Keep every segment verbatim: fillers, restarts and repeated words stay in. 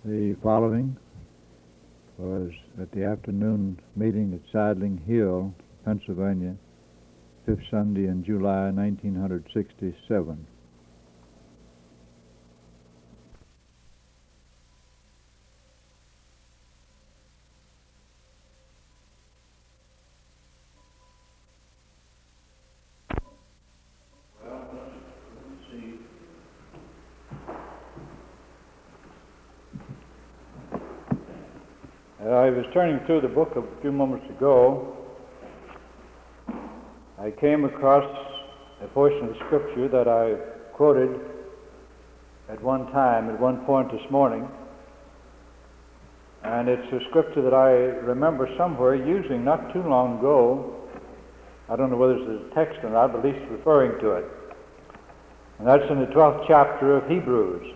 The following was at the afternoon meeting at Sidling Hill, Pennsylvania, fifth Sunday in July, nineteen sixty-seven. I was turning through the book a few moments ago. I came across a portion of Scripture that I quoted at one time, at one point this morning. And it's a Scripture that I remember somewhere using not too long ago. I don't know whether it's a text or not, but at least referring to it. And that's in the twelfth chapter of Hebrews,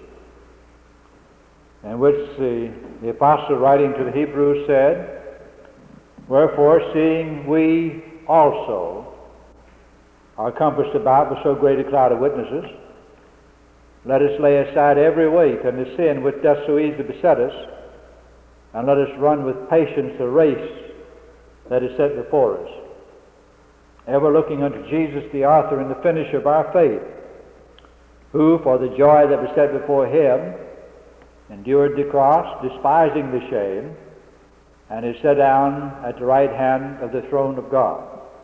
in which the, the apostle writing to the Hebrews said, "Wherefore, seeing we also are compassed about with so great a cloud of witnesses, let us lay aside every weight and the sin which doth so easily beset us, and let us run with patience the race that is set before us, ever looking unto Jesus, the author and the finisher of our faith, who for the joy that was set before him endured the cross, despising the shame, and is set down at the right hand of the throne of God.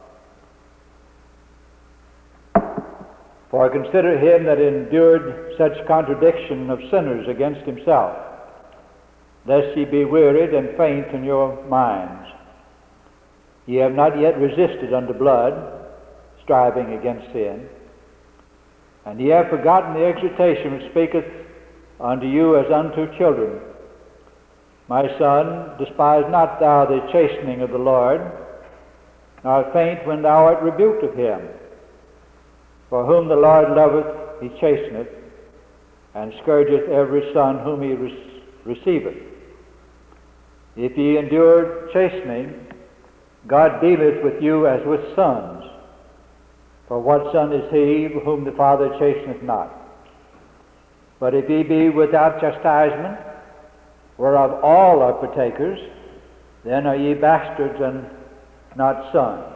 For consider him that endured such contradiction of sinners against himself, lest ye be wearied and faint in your minds. Ye have not yet resisted unto blood, striving against sin, and ye have forgotten the exhortation which speaketh unto you as unto children. My son, despise not thou the chastening of the Lord, nor faint when thou art rebuked of him. For whom the Lord loveth, he chasteneth, and scourgeth every son whom he re- receiveth. If ye endure chastening, God dealeth with you as with sons. For what son is he whom the Father chasteneth not? But if ye be without chastisement, whereof all are partakers, then are ye bastards and not sons."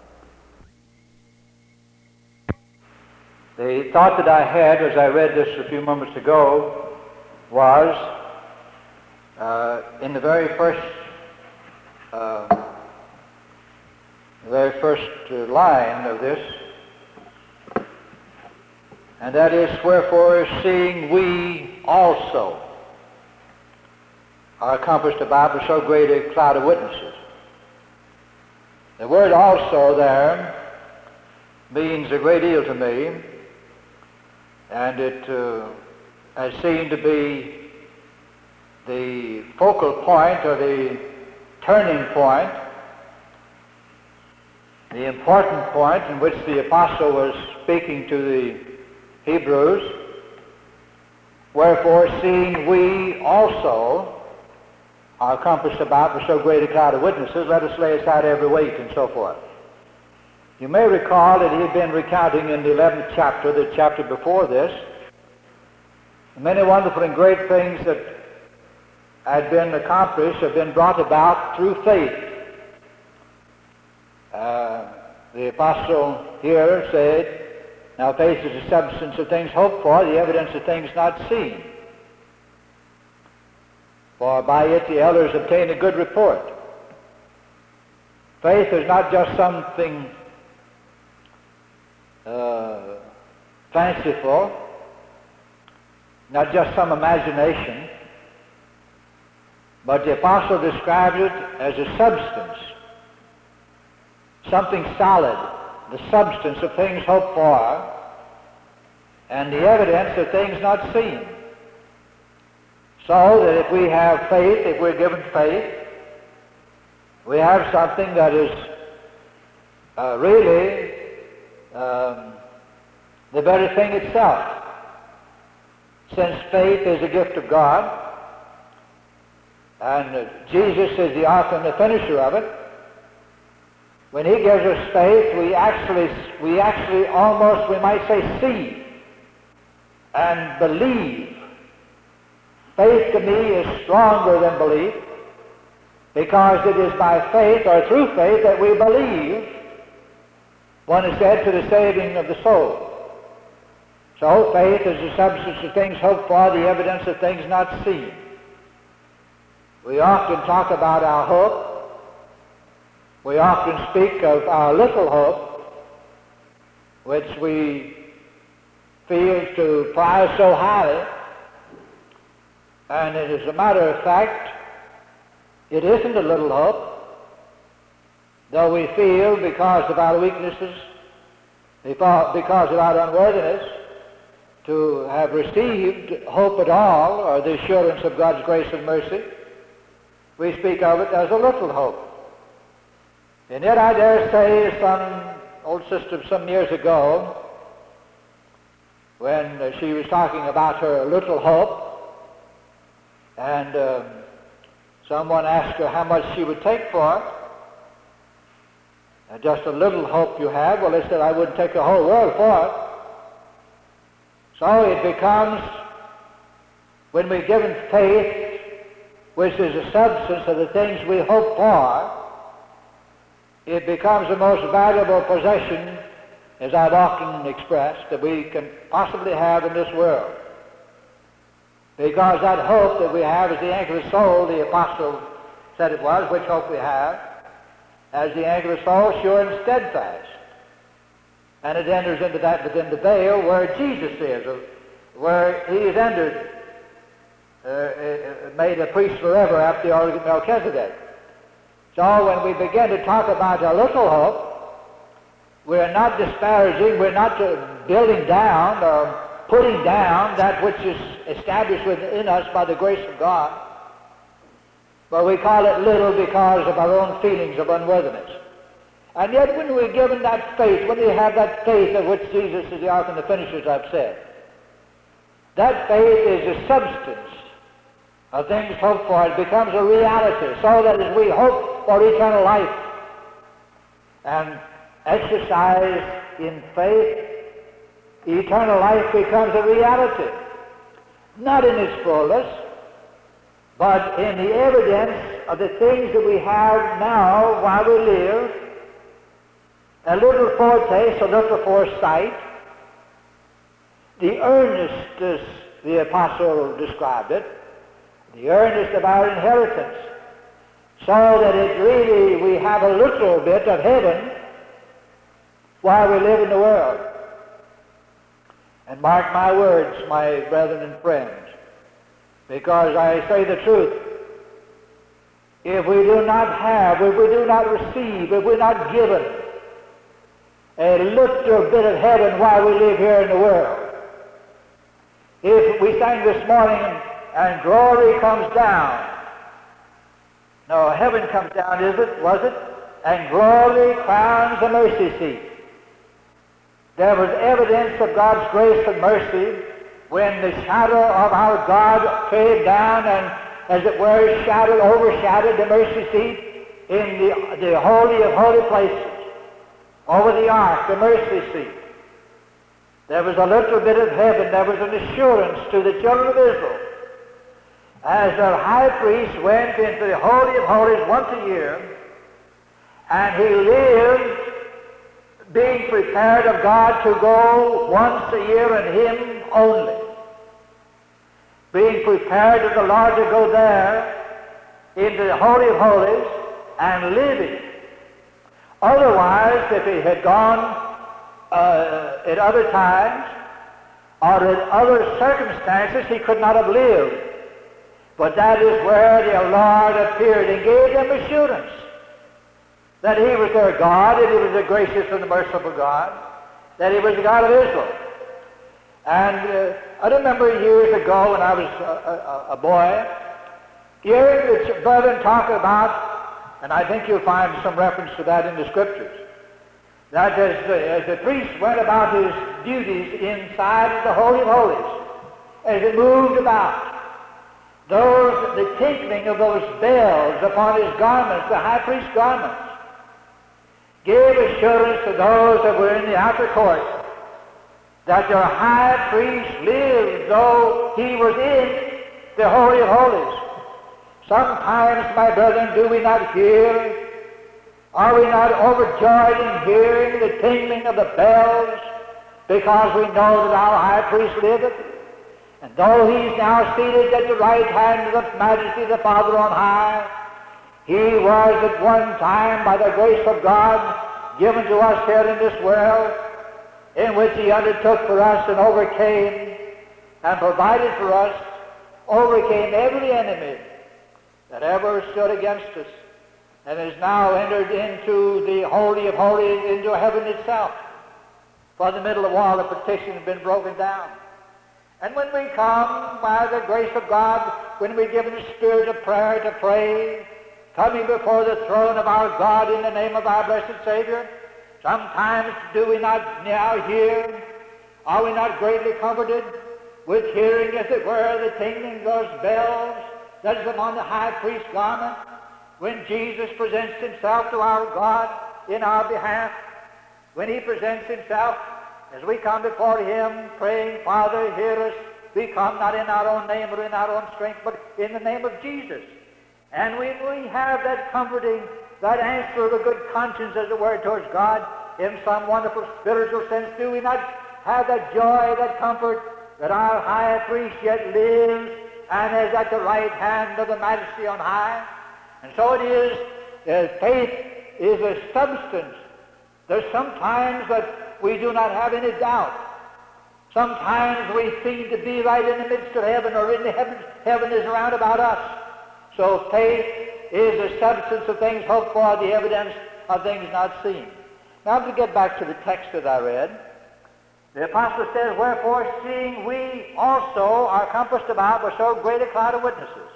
The thought that I had as I read this a few moments ago was uh, in the very first, uh, the very first uh, line of this, and that is, "Wherefore, seeing we also are compassed about with so great a cloud of witnesses." The word "also" there means a great deal to me, and it uh, has seemed to be the focal point or the turning point, the important point in which the apostle was speaking to the Hebrews. "Wherefore, seeing we also are compassed about with so great a cloud of witnesses, let us lay aside every weight," and so forth. You may recall that he had been recounting in the eleventh chapter, the chapter before this, many wonderful and great things that had been accomplished, had been brought about through faith. Uh, the apostle here said, "Now faith is the substance of things hoped for, the evidence of things not seen. For by it the elders obtained a good report." Faith is not just something uh, fanciful, not just some imagination, but the apostle describes it as a substance, something solid, the substance of things hoped for, and the evidence of things not seen. So that if we have faith, if we're given faith, we have something that is uh, really um, the very thing itself. Since faith is a gift of God, and uh, Jesus is the author and the finisher of it, when he gives us faith, we actually, we actually almost, we might say, see and believe Faith to me is stronger than belief, because it is by faith or through faith that we believe, one is said, to the saving of the soul. So faith is the substance of things hoped for, the evidence of things not seen. We often talk about our hope. We often speak of our little hope, which we feel to prize so highly. And it is a matter of fact, it isn't a little hope, though we feel because of our weaknesses, because of our unworthiness, to have received hope at all, or the assurance of God's grace and mercy. We speak of it as a little hope. And yet I dare say some old sister some years ago, when she was talking about her little hope, and um, someone asked her how much she would take for it. And just a little hope you have. Well, they said, I wouldn't take the whole world for it. So it becomes, when we're given faith, which is the substance of the things we hope for, it becomes the most valuable possession, as I've often expressed, that we can possibly have in this world. Because that hope that we have is the anchor of the soul, the apostle said it was, which hope we have, as the anchor of the soul, sure and steadfast. And it enters into that within the veil where Jesus is, or where he is entered, uh, made a priest forever after the order of Melchizedek. So when we begin to talk about a little hope, we're not disparaging, we're not uh, building down or putting down that which is established within us by the grace of God, but we call it little because of our own feelings of unworthiness. And yet when we're given that faith, when we have that faith of which Jesus is the author and the finisher, as I've said, that faith is a substance of things hoped for. It becomes a reality, so that as we hope for eternal life and exercise in faith, eternal life becomes a reality, not in its fullness, but in the evidence of the things that we have now while we live, a little foretaste, a little foresight, the earnest, as the apostle described it, the earnest of our inheritance, so that it really, we have a little bit of heaven while we live in the world. And mark my words, my brethren and friends, because I say the truth. If we do not have, if we do not receive, if we're not given a little bit of heaven while we live here in the world, if we sang this morning, and glory comes down, no, heaven comes down, is it, was it? And glory crowns the mercy seat. There was evidence of God's grace and mercy when the shadow of our God came down and, as it were, shadowed, overshadowed the mercy seat in the, the holy of holy places, over the ark, the mercy seat. There was a little bit of heaven. There was an assurance to the children of Israel, as their high priest went into the Holy of Holies once a year, and he lived being prepared of God to go once a year and him only. Being prepared of the Lord to go there into the Holy of Holies and living. Otherwise, if he had gone uh, at other times or at other circumstances, he could not have lived. But that is where the Lord appeared and gave them assurance that he was their God, that he was the gracious and the merciful God, that he was the God of Israel. And uh, I remember years ago when I was a, a, a boy, hearing the brethren talk about, and I think you'll find some reference to that in the Scriptures, that as the, as the priest went about his duties inside the Holy of Holies, as he moved about, those, the tinkling of those bells upon his garments, the high priest's garments, gave assurance to those that were in the outer court that their high priest lived, though he was in the Holy of Holies. Sometimes, my brethren, do we not hear, are we not overjoyed in hearing the tingling of the bells, because we know that our high priest liveth? And though he's now seated at the right hand of the majesty of the Father on high, he was at one time, by the grace of God, given to us here in this world, in which he undertook for us and overcame and provided for us, overcame every enemy that ever stood against us, and is now entered into the Holy of Holies, into heaven itself. For the middle of wall of partition has been broken down. And when we come by the grace of God, when we give the spirit of prayer to pray, coming before the throne of our God in the name of our blessed Savior, sometimes do we not now hear, are we not greatly comforted with hearing, as it were, the tingling of those bells that is upon the high priest's garment, when Jesus presents himself to our God in our behalf, when he presents himself as we come before him praying, Father, hear us. We come not in our own name or in our own strength, but in the name of Jesus. And when we have that comforting, that answer of a good conscience, as it were, towards God, in some wonderful spiritual sense, do we not have that joy, that comfort, that our high priest yet lives and is at the right hand of the majesty on high? And so it is, uh, faith is a substance. There's sometimes that we do not have any doubt. Sometimes we seem to be right in the midst of heaven, or in the heaven, heaven is around about us. So faith is the substance of things hoped for, the evidence of things not seen. Now to get back to the text that I read, the apostle says, wherefore, seeing we also are compassed about with so great a cloud of witnesses.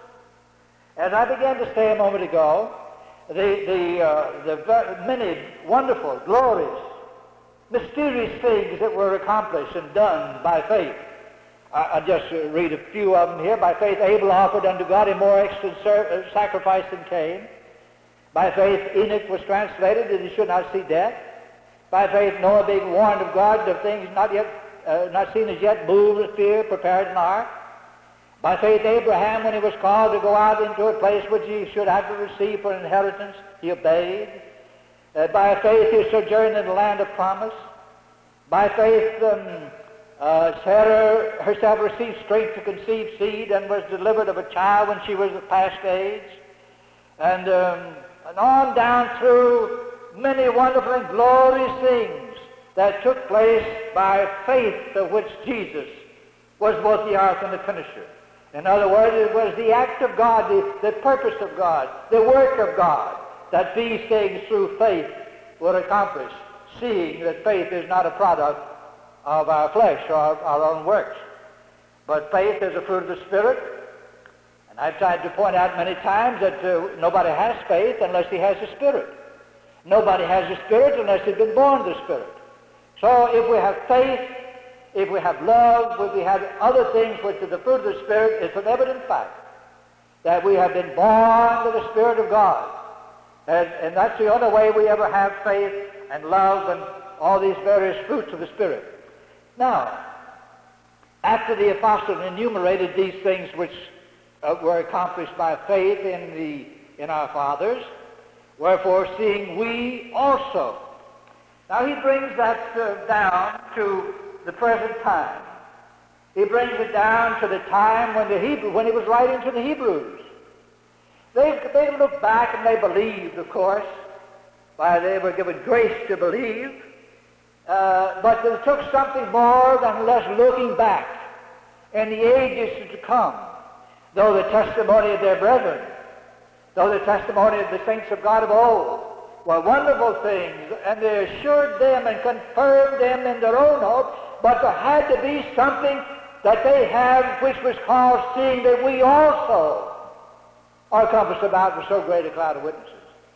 As I began to say a moment ago, the, the, uh, the many wonderful, glorious, mysterious things that were accomplished and done by faith. I, I'll just uh, read a few of them here. By faith, Abel offered unto God a more excellent ser- uh, sacrifice than Cain. By faith, Enoch was translated that he should not see death. By faith, Noah, being warned of God of things not yet, uh, not seen as yet, moved with fear, prepared an ark. By faith, Abraham, when he was called to go out into a place which he should have to receive for an inheritance, he obeyed. Uh, by faith, he sojourned in the land of promise. By faith, um, uh, Sarah herself received strength to conceive seed and was delivered of a child when she was past age. And, um, and on down through many wonderful and glorious things that took place by faith, of which Jesus was both the author and the finisher. In other words, it was the act of God, the, the purpose of God, the work of God, that these things through faith were accomplished, seeing that faith is not a product of our flesh or our, our own works. But faith is a fruit of the Spirit. And I've tried to point out many times that uh, nobody has faith unless he has the Spirit. Nobody has the Spirit unless he's been born of the Spirit. So if we have faith, if we have love, if we have other things which are the fruit of the Spirit, it's an evident fact that we have been born of the Spirit of God. And, and that's the only way we ever have faith and love and all these various fruits of the Spirit. Now, after the apostle enumerated these things which uh, were accomplished by faith in, the, in our fathers, wherefore, seeing we also. Now he brings that uh, down to the present time. He brings it down to the time when the Hebrew, when he was writing to the Hebrews. They, they looked back and they believed, of course, by they were given grace to believe, uh, but it took something more than less looking back in the ages to come, though the testimony of their brethren, though the testimony of the saints of God of old were wonderful things, and they assured them and confirmed them in their own hope, but there had to be something that they have which was called seeing that we also are compassed about with so great a cloud of witnesses.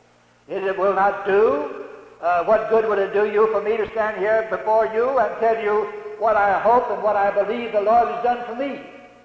It will not do. Uh, what good would it do you for me to stand here before you and tell you what I hope and what I believe the Lord has done for me,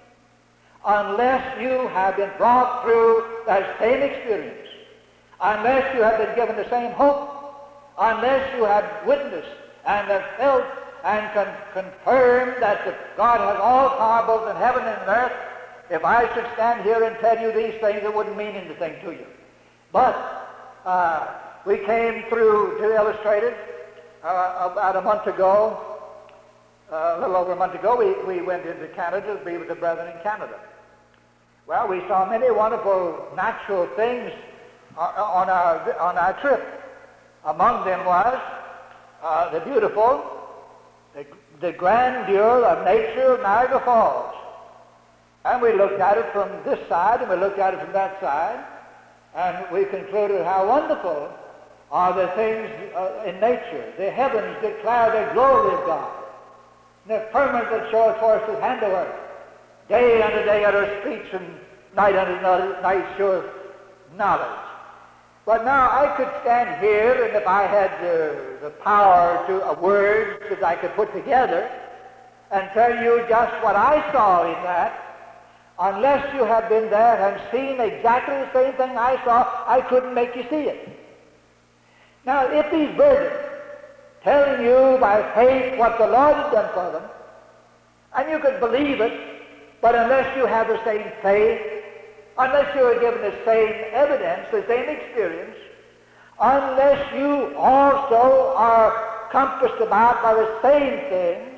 unless you have been brought through that same experience, unless you have been given the same hope, unless you have witnessed and have felt and can confirm that the God has all power both in heaven and in earth, If I should stand here and tell you these things, it wouldn't mean anything to you. But uh, we came through to Illustrated uh, about a month ago. Uh, a little over a month ago, we, we went into Canada to be with the brethren in Canada. Well, we saw many wonderful natural things on our, on our trip. Among them was uh, the beautiful, the, the grandeur of nature of Niagara Falls. And we looked at it from this side and we looked at it from that side, and we concluded how wonderful are the things uh, in nature. The heavens declare the glory of God. The firmament that showeth forth his handiwork. Day unto day utter speech, and night unto night showeth knowledge. But now I could stand here, and if I had uh, the power to uh, words that I could put together and tell you just what I saw in that, unless you have been there and seen exactly the same thing I saw, I couldn't make you see it. Now, if these brethren telling you by faith what the Lord had done for them, and you could believe it, but unless you have the same faith, unless you are given the same evidence, the same experience, unless you also are compassed about by the same things,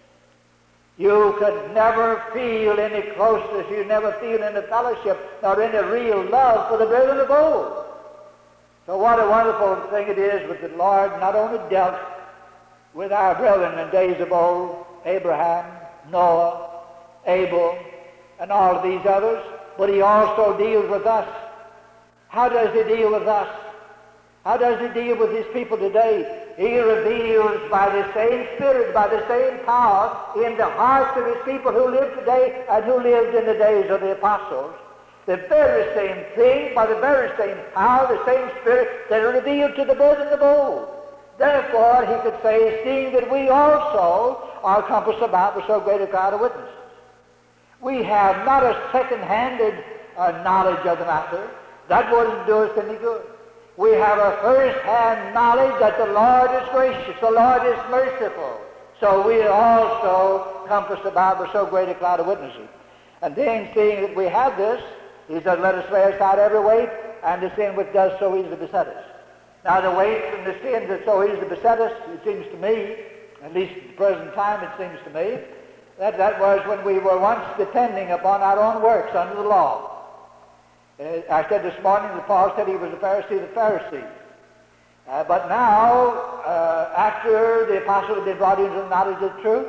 you could never feel any closeness, you never feel any fellowship, nor any real love for the brethren of old. So what a wonderful thing it is that the Lord not only dealt with our brethren in days of old, Abraham, Noah, Abel, and all of these others, but he also deals with us. How does he deal with us? How does he deal with his people today? He reveals by the same Spirit, by the same power, in the hearts of his people who live today and who lived in the days of the apostles, the very same thing, by the very same power, the same Spirit that revealed to the brethren of old. Therefore, he could say, seeing that we also are compassed about with so great a crowd of witnesses. We have not a second-handed uh, knowledge of the matter. That wouldn't do us any good. We have a first-hand knowledge that the Lord is gracious, the Lord is merciful. So we also compassed about with so great a cloud of witnesses. And then, seeing that we have this, he said, let us lay aside every weight and the sin which does so easily beset us. Now the weights and the sins that so easily beset us, it seems to me, at least at the present time it seems to me, that that was when we were once depending upon our own works under the law. Uh, I said this morning that Paul said he was a Pharisee of the Pharisees. Uh, but now, uh, after the apostle had been brought into the knowledge of the truth,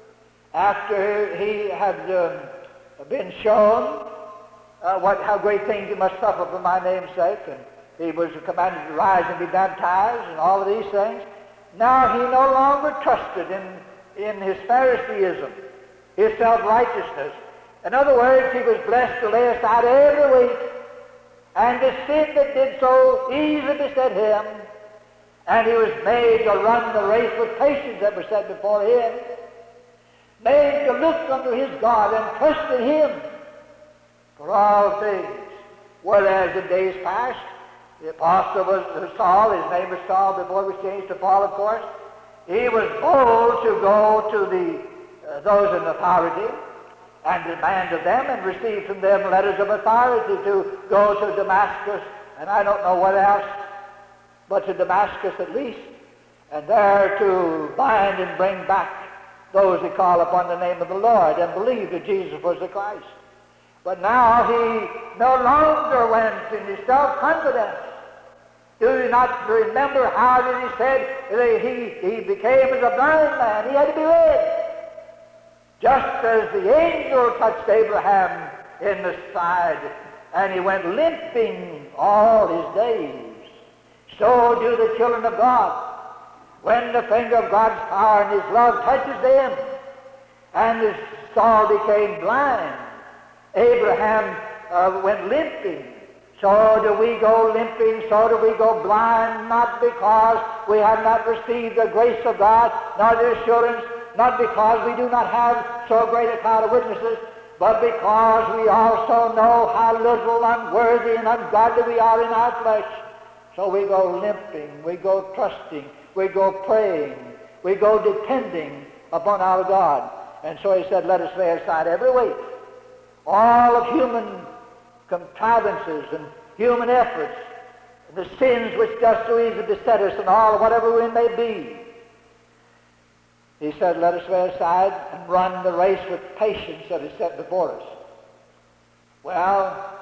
after he had um, been shown uh, what how great things he must suffer for my name's sake, and he was commanded to rise and be baptized and all of these things, now he no longer trusted in, in his Phariseeism, his self-righteousness. In other words, he was blessed to lay aside every weight and the sin that did so easily beset him, and he was made to run the race with patience that was set before him, made to look unto his God and trust in him for all things. Whereas in days past, the apostle was Saul, his name was Saul before it was changed to Paul, of course. He was bold to go to the uh, those in authority and demand of them and receive from them letters of authority to go to Damascus, and I don't know what else, but to Damascus at least, and there to bind and bring back those who call upon the name of the Lord and believe that Jesus was the Christ. But now he no longer went in his self-confidence. Do you not remember how that he said that he, he became as a blind man? He had to be led. Just as the angel touched Abraham in the side, and he went limping all his days, so do the children of God. When the finger of God's power and his love touches them, and as Saul became blind, Abraham uh, went limping. So do we go limping, so do we go blind, not because we have not received the grace of God, nor the assurance, not because we do not have so great a cloud of witnesses, but because we also know how little unworthy and ungodly we are in our flesh. So we go limping, we go trusting, we go praying, we go depending upon our God. And so he said, let us lay aside every weight all of human contrivances and human efforts, and the sins which does so easily beset us, and all, whatever we may be. He said, let us lay aside and run the race with patience that is set before us. Well,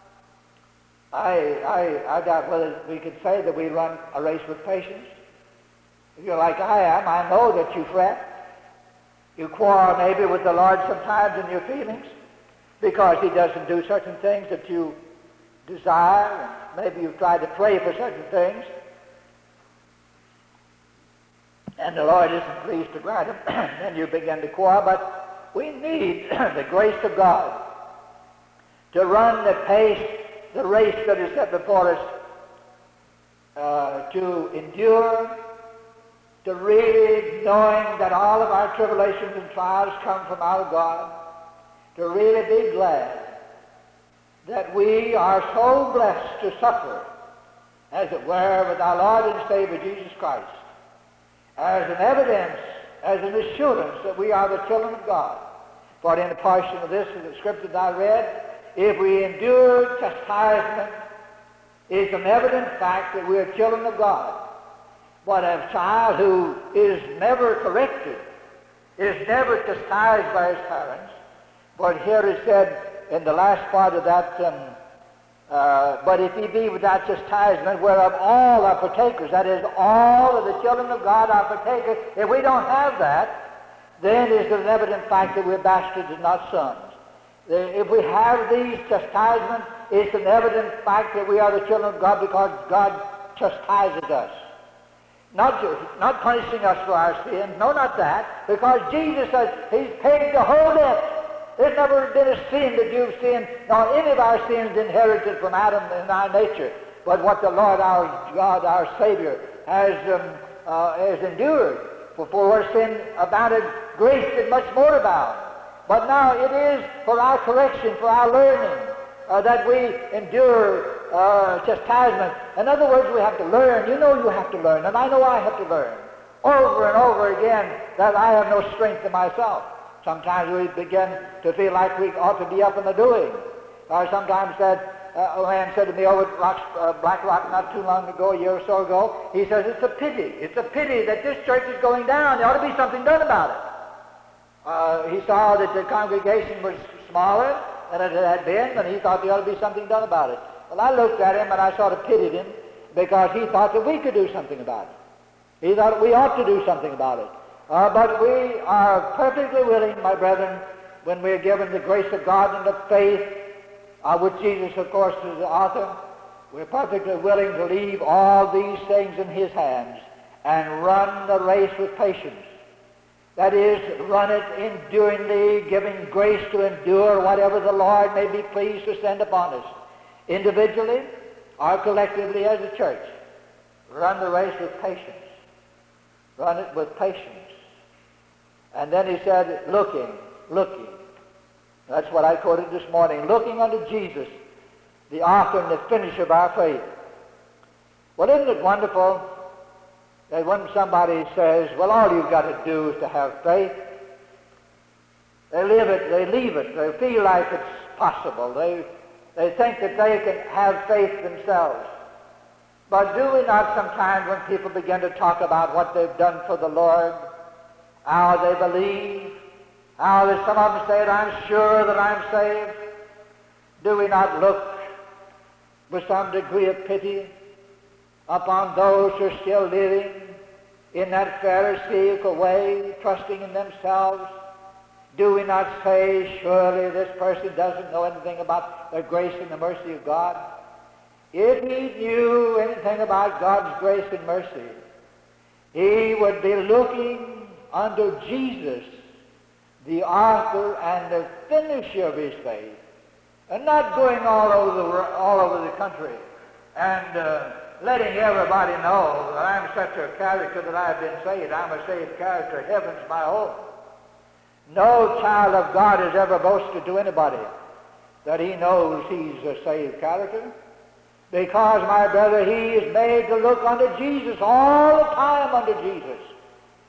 I, I, I doubt whether we could say that we run a race with patience. If you're like I am, I know that you fret. You quarrel maybe with the Lord sometimes in your feelings because He doesn't do certain things that you desire. Maybe you've tried to pray for certain things, and the Lord isn't pleased to grant them. Then you begin to quarrel. But we need the grace of God to run the pace, the race that is set before us, uh, to endure, to really knowing that all of our tribulations and trials come from our God, to really be glad that we are so blessed to suffer, as it were, with our Lord and Savior Jesus Christ, as an evidence, as an assurance that we are the children of God. For in a portion of this, in the scripture that I read, if we endure chastisement, it's an evident fact that we are children of God. But a child who is never corrected, is never chastised by his parents, but here it said in the last part of that, um, uh, but if he be without chastisement, whereof all are partakers, that is, all of the children of God are partakers, if we don't have that, then it's an evident fact that we're bastards and not sons. If we have these chastisements, it's an evident fact that we are the children of God because God chastises us. Not, not punishing us for our sins, no, not that, because Jesus says He's paid the whole debt. There's never been a sin that you've sinned, nor any of our sins inherited from Adam in our nature, but what the Lord our God, our Savior, has, um, uh, has endured. For, for where sin abounded, grace did much more abound. But now it is for our correction, for our learning, uh, that we endure uh, chastisement. In other words, we have to learn. You know you have to learn, and I know I have to learn over and over again that I have no strength in myself. Sometimes we begin to feel like we ought to be up in the doing. Or sometimes that uh, a man said to me over at Rocks, uh, Black Rock not too long ago, a year or so ago, he says, it's a pity. It's a pity that this church is going down. There ought to be something done about it. Uh, he saw that the congregation was smaller than it had been, and he thought there ought to be something done about it. Well, I looked at him and I sort of pitied him because he thought that we could do something about it. He thought we ought to do something about it. Uh, but we are perfectly willing, my brethren, when we are given the grace of God and the faith, uh, which Jesus, of course, is the author, we're perfectly willing to leave all these things in His hands and run the race with patience. That is, run it enduringly, giving grace to endure whatever the Lord may be pleased to send upon us, individually or collectively as a church. Run the race with patience. Run it with patience. And then he said, looking, looking. That's what I quoted this morning. Looking unto Jesus, the author and the finisher of our faith. Well, isn't it wonderful that when somebody says, well, all you've got to do is to have faith, they live it, they leave it, they feel like it's possible. They, they think that they can have faith themselves. But do we not sometimes, when people begin to talk about what they've done for the Lord, how they believe, how that some of them say, I'm sure that I'm saved, do we not look with some degree of pity upon those who are still living in that Pharisaical way, trusting in themselves? Do we not say, surely this person doesn't know anything about the grace and the mercy of God? If he knew anything about God's grace and mercy, he would be looking unto Jesus, the author and the finisher of his faith, and not going all over the, all over the country and uh, letting everybody know that I'm such a character that I've been saved. I'm a saved character. Heaven's my home. No child of God has ever boasted to anybody that he knows he's a saved character, because, my brother, he is made to look unto Jesus all the time, unto Jesus,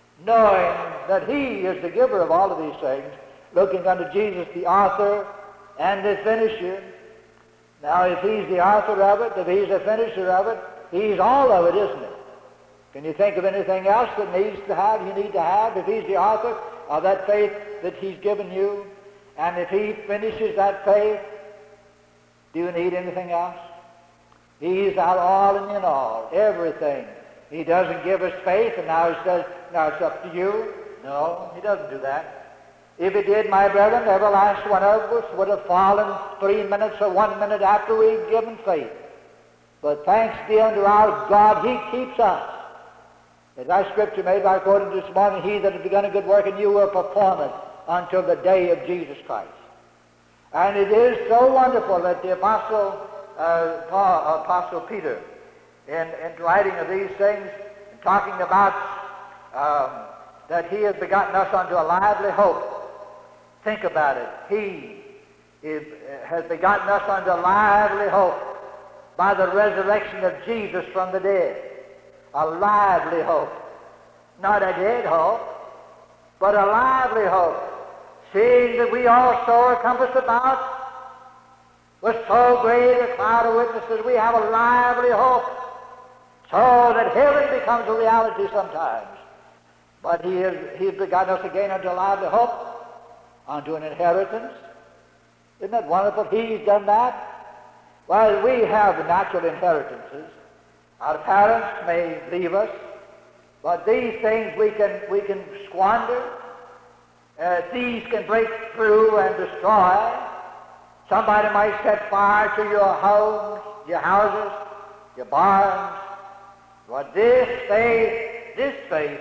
knowing that he is the giver of all of these things, looking unto Jesus, the author and the finisher. Now, if he's the author of it, if he's the finisher of it, he's all of it, isn't it? Can you think of anything else that needs to have, you need to have? If he's the author of that faith that he's given you, and if he finishes that faith, do you need anything else? He's our all and in all, everything. He doesn't give us faith, and now he says, now it's up to you. No, he doesn't do that. If he did, my brethren, every last one of us would have fallen three minutes or one minute after we'd given faith. But thanks be unto our God, he keeps us. As our scripture made by quoting this morning, he that has begun a good work in you will perform it until the day of Jesus Christ. And it is so wonderful that the Apostle, uh, Paul, Apostle Peter, in, in writing of these things, talking about um, that he has begotten us unto a lively hope. Think about it. He is, has begotten us unto a lively hope by the resurrection of Jesus from the dead. A lively hope. Not a dead hope, but a lively hope. Seeing that we also are compassed about with so great a cloud of witnesses, we have a lively hope, so that heaven becomes a reality sometimes. But he has, he has begotten us again unto a lively hope, unto an inheritance. Isn't that wonderful? He's done that. Well, we have natural inheritances. Our parents may leave us, but these things we can, we can squander. Uh, thieves can break through and destroy. Somebody might set fire to your homes, your houses, your barns. But this faith, this faith,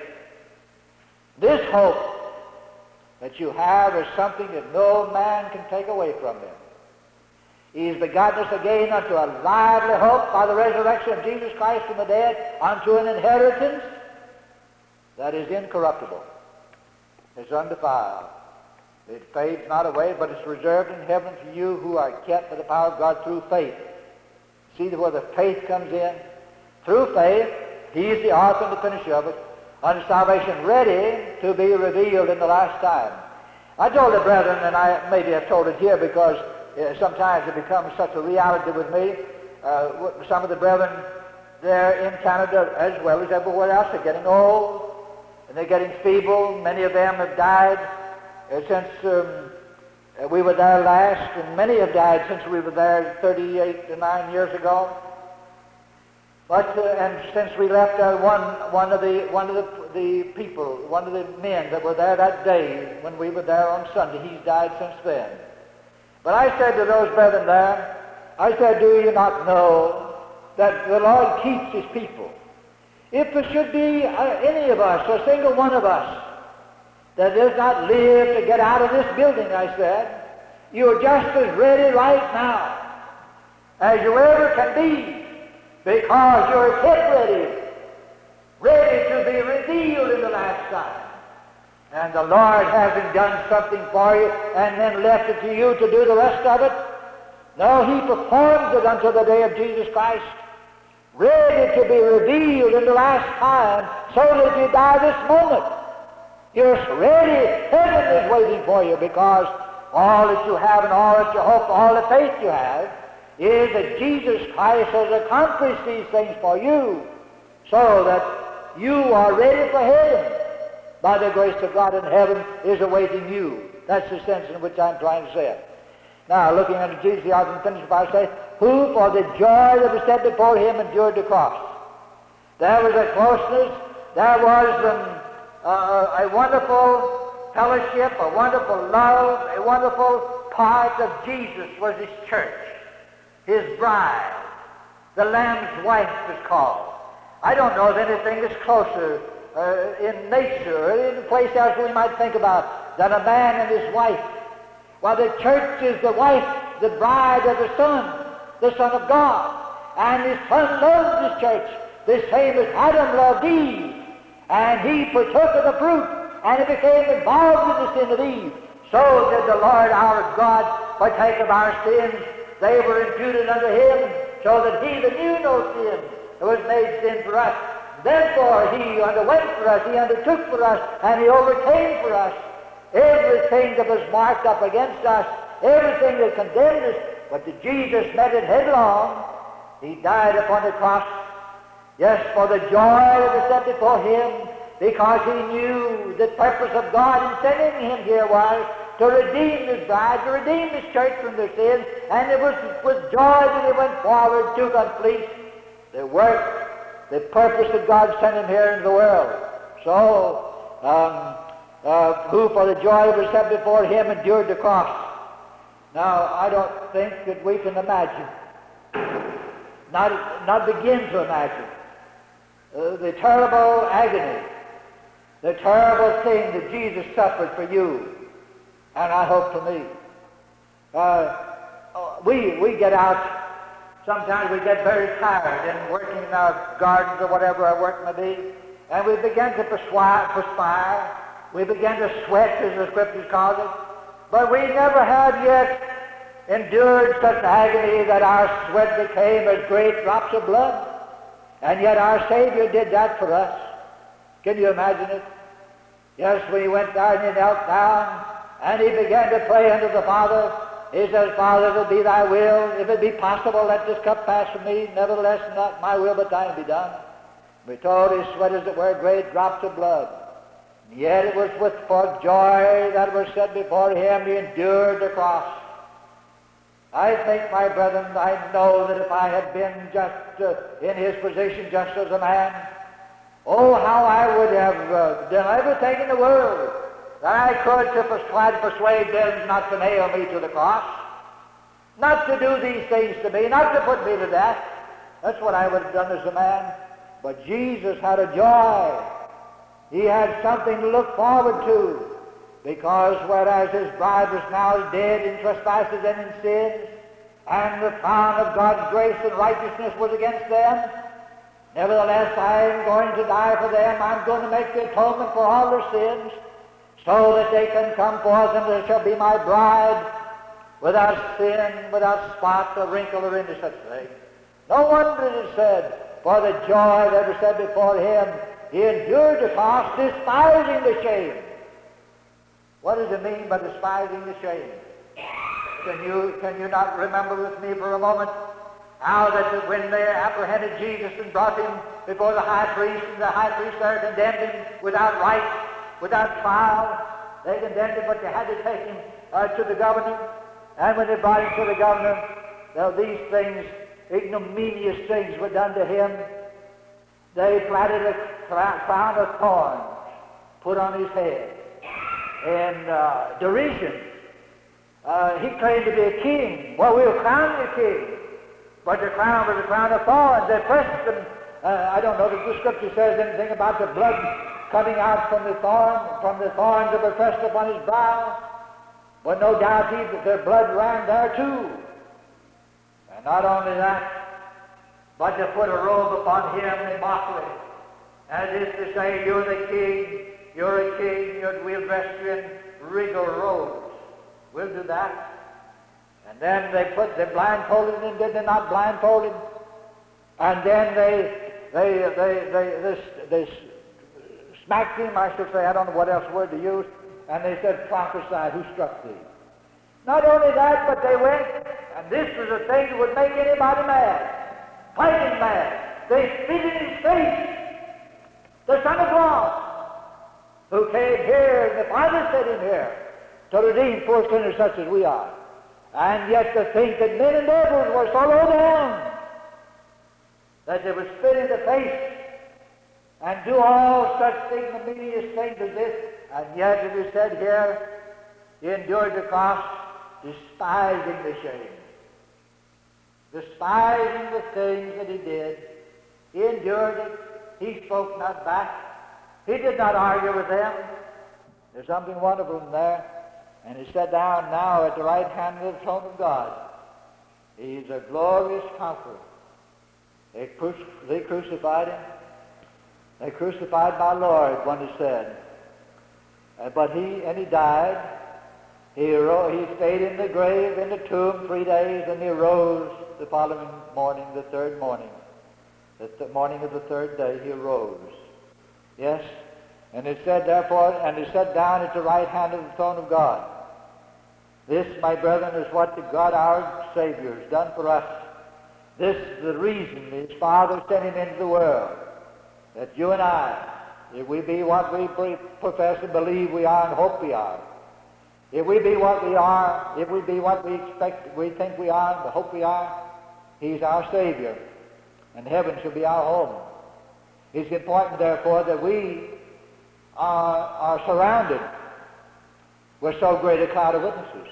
this hope that you have is something that no man can take away from them. He's begotten us again unto a lively hope by the resurrection of Jesus Christ from the dead, unto an inheritance that is incorruptible. It's undefiled. It fades not away, but it's reserved in heaven for you who are kept by the power of God through faith. See where the faith comes in? Through faith, he is the author and the finisher of it, unto salvation ready to be revealed in the last time. I told the brethren, and I maybe I've told it here because uh, sometimes it becomes such a reality with me. Uh, some of the brethren there in Canada, as well as everywhere else, are getting old, and they're getting feeble. Many of them have died uh, since um, uh, we were there last, and many have died since we were there thirty-eight to nine years ago. But uh, and since we left there, one one of the one of the the people, one of the men that were there that day when we were there on Sunday, he's died since then. But I said to those brethren there, I said, do you not know that the Lord keeps his people? If there should be uh, any of us, a single one of us, that does not live to get out of this building, I said, you're just as ready right now as you ever can be, because you're kept ready, ready to be revealed in the last time. And the Lord hasn't done something for you and then left it to you to do the rest of it. No, he performs it until the day of Jesus Christ, ready to be revealed in the last time, so that if you die this moment, you're ready. Heaven is waiting for you, because all that you have and all that you hope, all the faith you have, is that Jesus Christ has accomplished these things for you, so that you are ready for heaven. By the grace of God, in heaven is awaiting you. That's the sense in which I'm trying to say it. Now, looking unto Jesus, the author and finisher of our faith, who for the joy that was set before him endured the cross. There was a closeness, there was an, uh, a wonderful fellowship, a wonderful love, a wonderful part of Jesus was his church, his bride. The Lamb's wife is called. I don't know of anything that's closer uh, in nature or in a place else we might think about than a man and his wife. Well, the church is the wife, the bride of the Son, the Son of God. And his Son loved his church, the same as Adam loved Eve. And he partook of the fruit, and he became involved in the sin of Eve. So did the Lord our God partake of our sins. They were imputed unto him, so that he that knew no sin was made sin for us. Therefore he underwent for us, he undertook for us, and he overcame for us everything that was marked up against us, everything that condemned us, but that Jesus met it headlong. He died upon the cross, yes, for the joy that was set before him, because he knew the purpose of God in sending him here was to redeem his bride, to redeem his church from their sins, and it was with joy that he went forward to complete the work, the purpose that God sent him here into the world. So, um, uh, who for the joy that was set before him endured the cross. Now, I don't think that we can imagine, not, not begin to imagine, uh, the terrible agony, the terrible thing that Jesus suffered for you, and I hope for me. Uh, we, we get out, sometimes we get very tired in working in our gardens or whatever our work may be, and we begin to perspire, perspire. We begin to sweat, as the Scriptures call it, but we never have yet endured such agony that our sweat became as great drops of blood. And yet our Savior did that for us. Can you imagine it? Yes, when he went down and he knelt down and he began to pray unto the Father, he says, Father, if it be thy will, if it be possible, let this cup pass from me. Nevertheless, not my will, but thine be done. We told his sweat as it were great drops of blood. And yet it was with for joy that was set before him, he endured the cross. I think, my brethren, I know that if I had been just uh, in his position, just as a man, oh, how I would have uh, done everything in the world that I could to pers- try to persuade them not to nail me to the cross, not to do these things to me, not to put me to death. That's what I would have done as a man. But Jesus had a joy. He had something to look forward to. Because whereas his bride was now dead in trespasses and in sins, and the crown of God's grace and righteousness was against them, nevertheless I am going to die for them. I'm going to make the atonement for all their sins, so that they can come forth and they shall be my bride, without sin, without spot or wrinkle or any such thing. No wonder it is said, for the joy that was set before him, he endured the cross, despising the shame. What does it mean by despising the shame? Can you, can you not remember with me for a moment how that when they apprehended Jesus and brought him before the high priest, and the high priest there condemned him without right, without trial, they condemned him, but they had to take him uh, to the governor. And when they brought him to the governor, now these things, ignominious things were done to him. They planted a crown of thorns, put on his head. In uh, derision. Uh, he claimed to be a king. Well, we'll crown you king. But the crown was a crown of thorns. They pressed him. Uh, I don't know if the Scripture says anything about the blood coming out from the thorn, from the thorns that were pressed upon his brow. But no doubt he, their blood ran there too. And not only that, but to put a robe upon him in mockery, as if to say, you're the king. You're a king, you're, we'll dress you in regal robes. We'll do that. And then they put, they blindfolded him, did they not blindfold him? And then they, they, they, they, they, they, they smacked him, I should say, I don't know what else word to use, and they said, prophesy, who struck thee? Not only that, but they went, and this was a thing that would make anybody mad, plain mad. They spit in his face, the Son of God, who came here, and the Father sent him here, to redeem poor sinners such as we are. And yet to think that men and devils were so low down that they would spit in the face and do all such ignominious things as this, and yet it is said here, he endured the cross, despising the shame, despising the things that he did. He endured it. He spoke not back. He did not argue with them. There's something wonderful in there. And he sat down now at the right hand of the throne of God. He's a glorious conqueror. They, cru- they crucified him. They crucified my Lord, one has said. Uh, but he, and he died. He, ro- he stayed in the grave, in the tomb, three days, and he rose the following morning, the third morning. The th- morning of the third day, he arose. Yes, and it said therefore, and he sat down at the right hand of the throne of God. This, my brethren, is what the God our Savior has done for us. This is the reason His Father sent Him into the world, that you and I, if we be what we profess and believe we are and hope we are, if we be what we are, if we be what we expect, we think we are and hope we are, He's our Savior, and heaven shall be our home. It's important, therefore, that we are, are surrounded with so great a cloud of witnesses.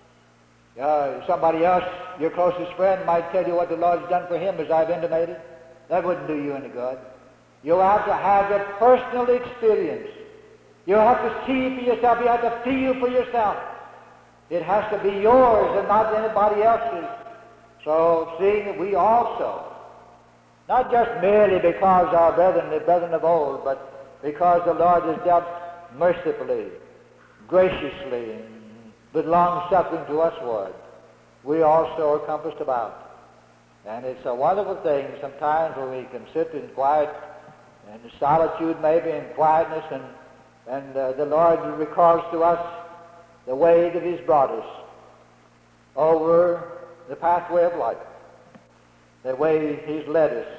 Uh, somebody else, your closest friend, might tell you what the Lord's done for him, as I've intimated. That wouldn't do you any good. You have to have the personal experience. You have to see for yourself. You have to feel for yourself. It has to be yours and not anybody else's. So, seeing that we also, not just merely because our brethren, the brethren of old, but because the Lord has dealt mercifully, graciously, and with long-suffering to usward, we also are compassed about. And it's a wonderful thing sometimes when we can sit in quiet, in solitude maybe, in quietness, and, and uh, the Lord recalls to us the way that He's brought us over the pathway of life, the way He's led us,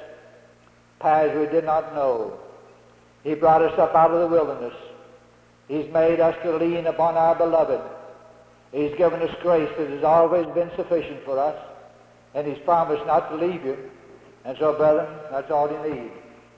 paths we did not know. He brought us up out of the wilderness. He's made us to lean upon our beloved. He's given us grace that has always been sufficient for us, and He's promised not to leave you. And so, brethren, that's all you need.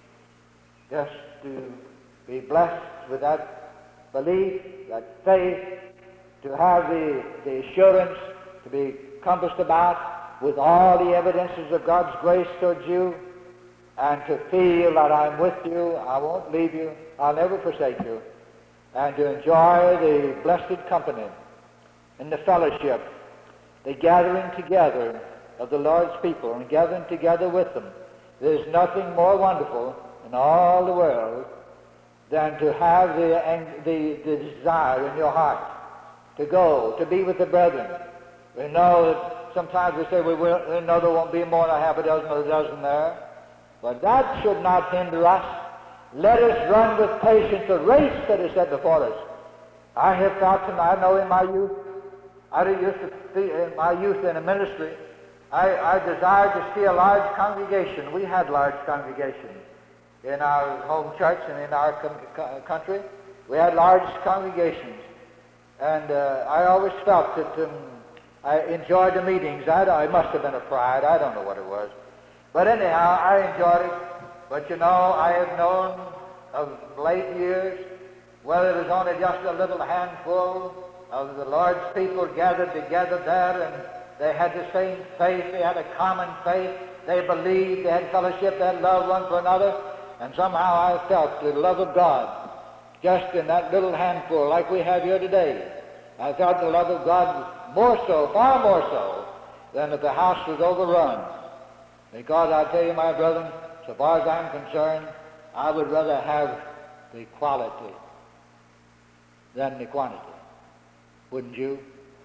Just to be blessed with that belief, that faith, to have the, the assurance, to be compassed about with all the evidences of God's grace towards you, and to feel that I'm with you, I won't leave you, I'll never forsake you, and to enjoy the blessed company and the fellowship, the gathering together of the Lord's people and gathering together with them. There's nothing more wonderful in all the world than to have the, the, the desire in your heart to go, to be with the brethren. We know that sometimes we say we, will, we know there won't be more than a half a dozen or a dozen there, but that should not hinder us. Let us run with patience the race that is set before us. I have felt, and I know in my youth, I used to be in my youth in a ministry, I, I desired to see a large congregation. We had large congregations in our home church and in our com- country. We had large congregations. And uh, I always felt that um, I enjoyed the meetings. I, I must have been a pride. I don't know what it was. But anyhow, I enjoyed it. But you know, I have known of late years, whether it was only just a little handful of the Lord's people gathered together there, and they had the same faith, they had a common faith, they believed, they had fellowship, they had love one for another, and somehow I felt the love of God just in that little handful like we have here today. I felt the love of God more so, far more so, than if the house was overrun. Because I tell you, my brethren, so far as I'm concerned, I would rather have the quality than the quantity. Wouldn't you?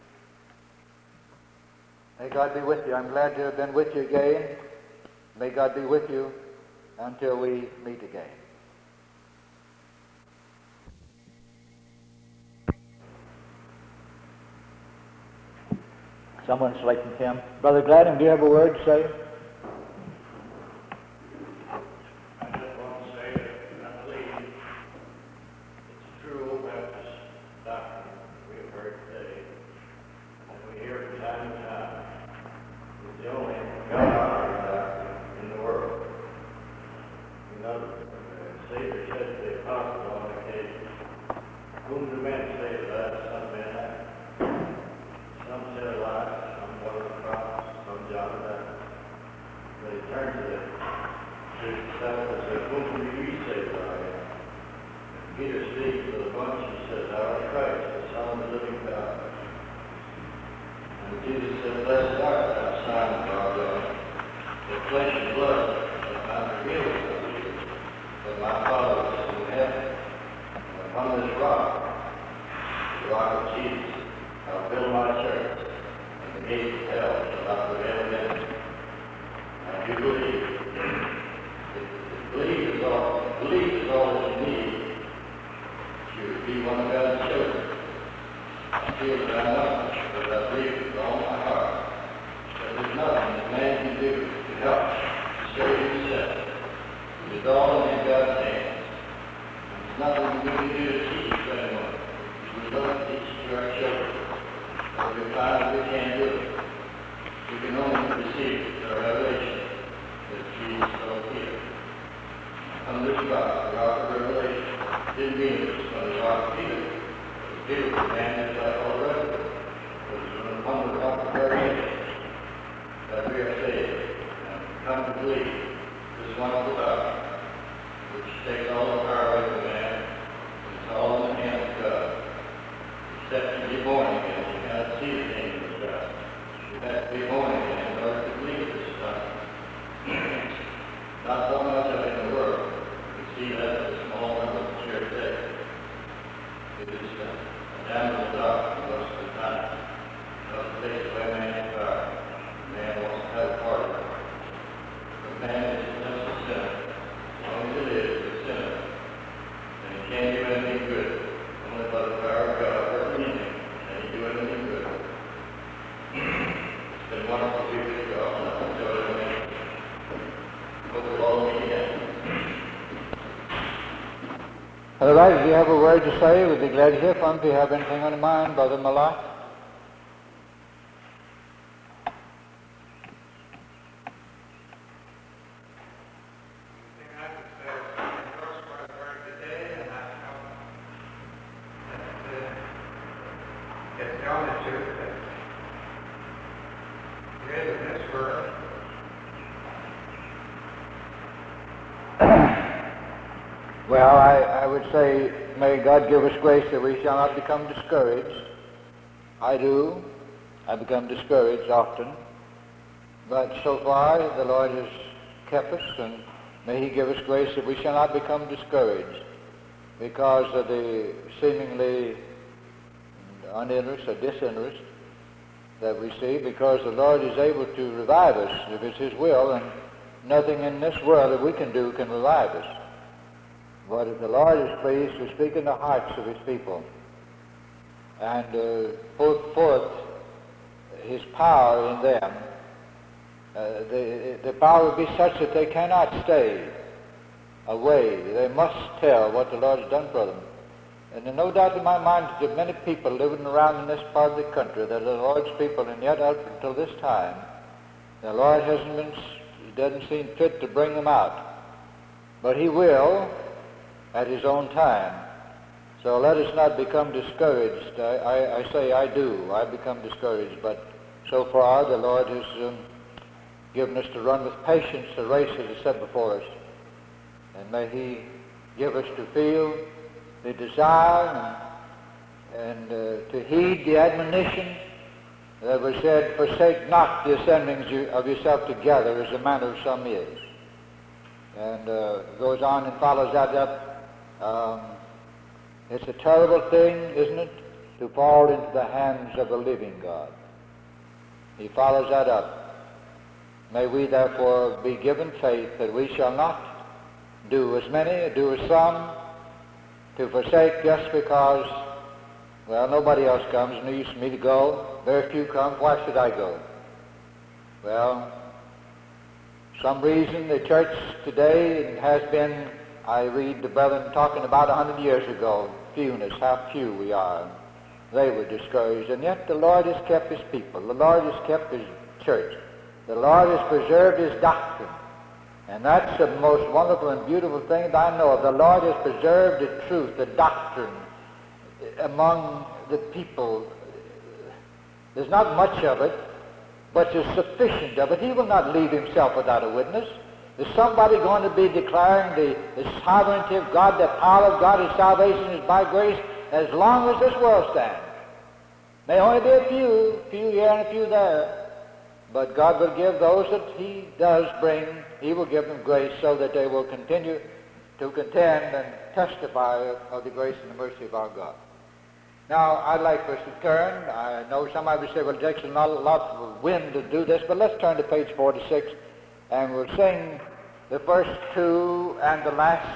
May God be with you. I'm glad to have been with you again. May God be with you until we meet again. Someone's selecting him. Brother Gladden, do you have a word to say? Be one of God's children. I feel that I love but I believe with all my heart that there's nothing that man can do to help to save himself. It is all in God's hands. There's nothing we can do to teach anyone. We love to teach to our children. But we find that we can't do it. We can only receive the revelation that Jesus told Peter. On this rock, the rock of revelation, didn't mean it was on the rock of Peter. Peter was a man just like all the rest of us. It was upon the rock of revelation that we are saved and come to believe this wonderful doctrine, which takes all the power away from man, and it's all in the hands of God. Except to be born again, you cannot see the kingdom of God. You have to be born again in order to believe this doctrine. Not so much of it in the world. You see that in the small number of the church today. It is a damnable doctrine most of the time. Because it takes away man's power. Man wants to have a part of it. But man is just a sinner. As long as it is, it's a sinner. And he can't do anything good. Only by the power of God working in him can he do anything good. It's been wonderful to be with you all. And I've enjoyed it. Hope we'll all meet again. All right, if you have a word to say, we'd be glad to hear from you. If you have anything on your mind, Brother Malak. Well, I, I would say, may God give us grace that we shall not become discouraged. I do. I become discouraged often. But so far, the Lord has kept us, and may He give us grace that we shall not become discouraged because of the seemingly uninterest or disinterest that we see, because the Lord is able to revive us if it's His will, and nothing in this world that we can do can revive us. But if the Lord is pleased to speak in the hearts of His people and uh, put forth His power in them, uh, the, the power will be such that they cannot stay away. They must tell what the Lord has done for them. And there's no doubt in my mind that there are many people living around in this part of the country that are the Lord's people, and yet up until this time, the Lord hasn't been, He doesn't seem fit to bring them out. But He will at His own time. So let us not become discouraged. I, I, I say I do. I become discouraged. But so far the Lord has um, given us to run with patience the race that is set before us. And may He give us to feel the desire and, and uh, to heed the admonition that was said, forsake not the assemblings of yourself together as the manner of some is. And uh, goes on and follows that up. Um, it's a terrible thing, isn't it, to fall into the hands of the living God. He follows that up. May we therefore be given faith that we shall not do as many, do as some, to forsake just because, well, nobody else comes, no use for me to go, very few come, why should I go? Well, some reason the church today has been, I read the brethren talking about a hundred years ago, fewness, how few we are. They were discouraged, and yet the Lord has kept His people. The Lord has kept His church. The Lord has preserved His doctrine. And that's the most wonderful and beautiful thing that I know of. The Lord has preserved the truth, the doctrine among the people. There's not much of it, but there's sufficient of it. He will not leave Himself without a witness. Is somebody going to be declaring the, the sovereignty of God, the power of God, His salvation is by grace, as long as this world stands? May only be a few, few here and a few there, but God will give those that He does bring, He will give them grace so that they will continue to contend and testify of the grace and the mercy of our God. Now, I'd like for us to turn. I know somebody would say, well, it takes a lot, a lot of wind to do this, but let's turn to page forty-six, and we'll sing the first two and the last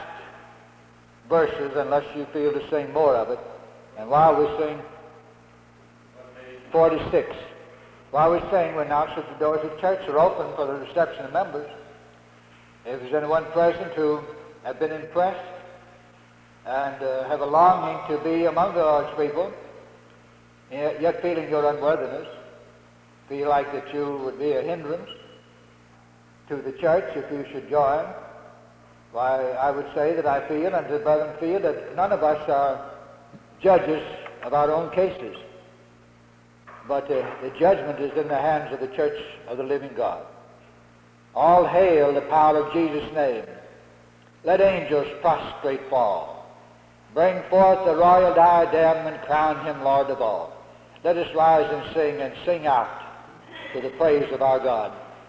verses, unless you feel to sing more of it. And while we sing, forty-six. While we sing, we announce that the doors of the church are open for the reception of members. If there's anyone present who have been impressed and uh, have a longing to be among the Lord's people, yet yet feeling your unworthiness, feel like that you would be a hindrance to the church if you should join, why, I would say that I feel, and the brethren feel, that none of us are judges of our own cases, but uh, the judgment is in the hands of the church of the living God. All hail the power of Jesus' name. Let angels prostrate fall. Bring forth the royal diadem and crown him Lord of all. Let us rise and sing, and sing out to the praise of our God.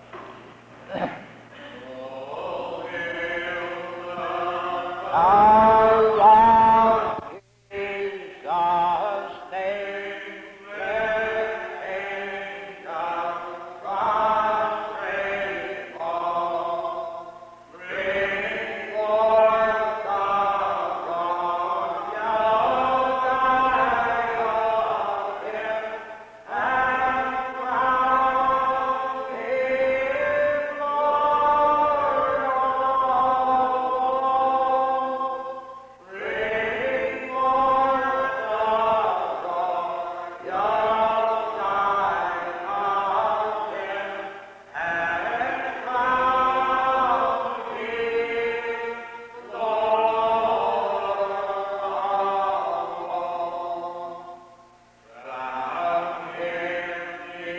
Our Lord Jesus' name, let angels prostrate fall. Bring forth the royal diadem and crown him Lord of all. Bring forth the royal diadem and crown him Lord of all. Crown him the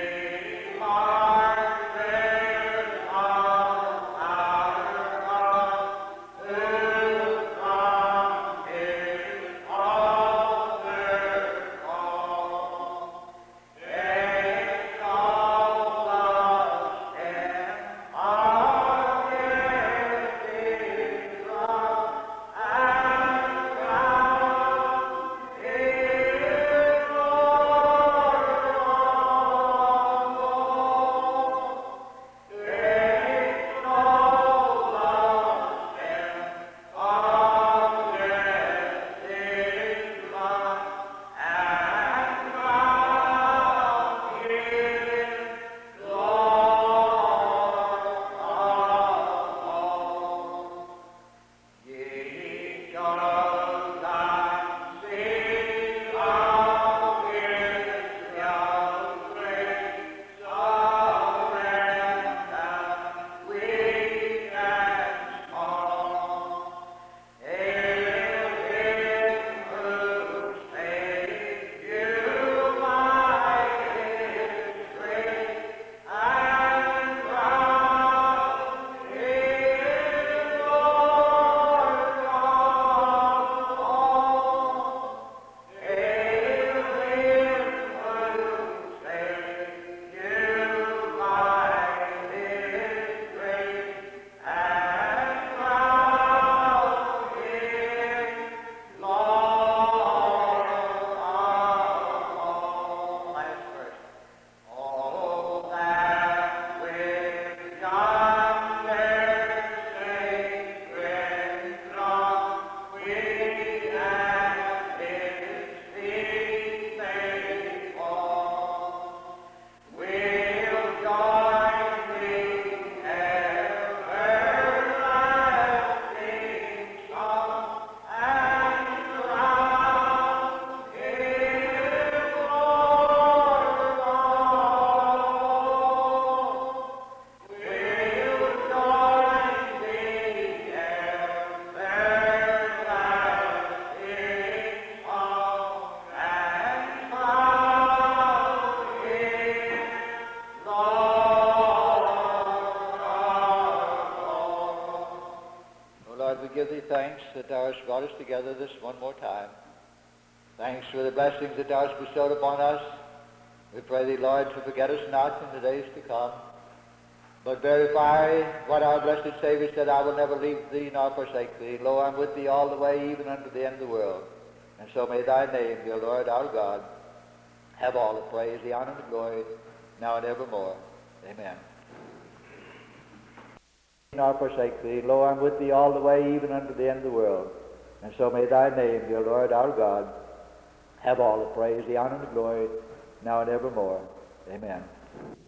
martyr of our God, who from his altar called. Take all of him, our guilty love, and crown him Lord of all. Take all of him, our guilty love, and crown him Lord of all. Ye shall sing of his young grace, surrender, weak and small. Hail him who saved you by his grace, and crown him Lord of all. Hail him who saved you by his grace, and crown him Lord of all. Last verse. Oh, that with yonder sacred throng we at his feet may fall, we'll join the everlasting song and crown him Lord of all. We'll join the everlasting song and crown him Lord of all. O Lord, we give thee thanks that thou hast brought us together this one more time. Thanks for the blessings that thou hast bestowed upon us. We pray thee, Lord, to forget us not in the days to come, but verify what our blessed Savior said, I will never leave thee nor forsake thee. Lo, I'm with thee all the way, even unto the end of the world. And so may thy name, dear Lord, our God, have all the praise, the honor, and the glory, now and evermore. Amen. Nor forsake thee. Lo, I'm with thee all the way, even unto the end of the world. And so may thy name, dear Lord, our God, have all the praise, the honor, and the glory, now and evermore. Amen.